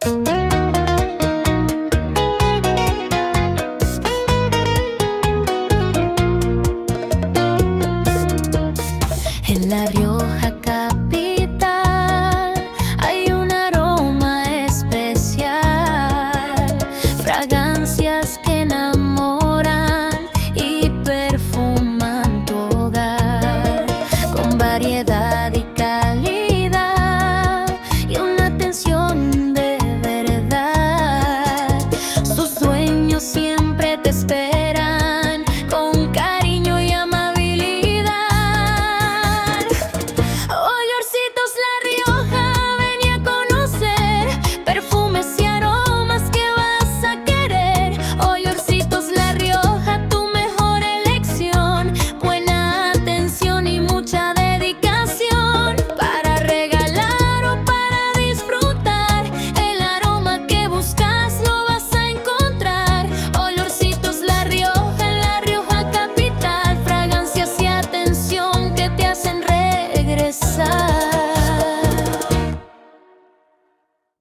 En La Rioja capital hay un aroma especial, fragancias que enamoran y perfuman tu hogar, con variedad y calidad y una atención de verdad. Sus dueños siempre te esperan con cariño y amabilidad. Olorcitos La Rioja, ven y a conocer perfumes y aromas que vas a querer. Olorcitos La Rioja, tu mejor elección, buena atención y mucha dedicación para regalar o para disfrutar. El aroma que buscas lo vas a encontrar. Olorcitos La Rioja, en La Rioja capital, fragancias y atención que te hacen regresar.